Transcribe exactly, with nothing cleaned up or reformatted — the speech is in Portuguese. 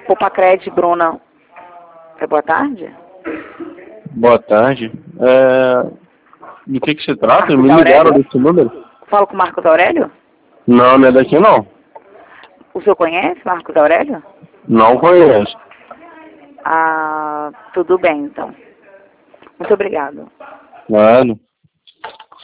Popacred, Bruna. É boa tarde? Boa tarde. É... Do que que se trata? Marcos Me ligaram Aurélio? desse número? Falo com o Marcos Aurélio? Não, não é daqui não. O senhor conhece Marcos Aurélio? Não conheço. Ah, tudo bem, então. Muito obrigado. Mano.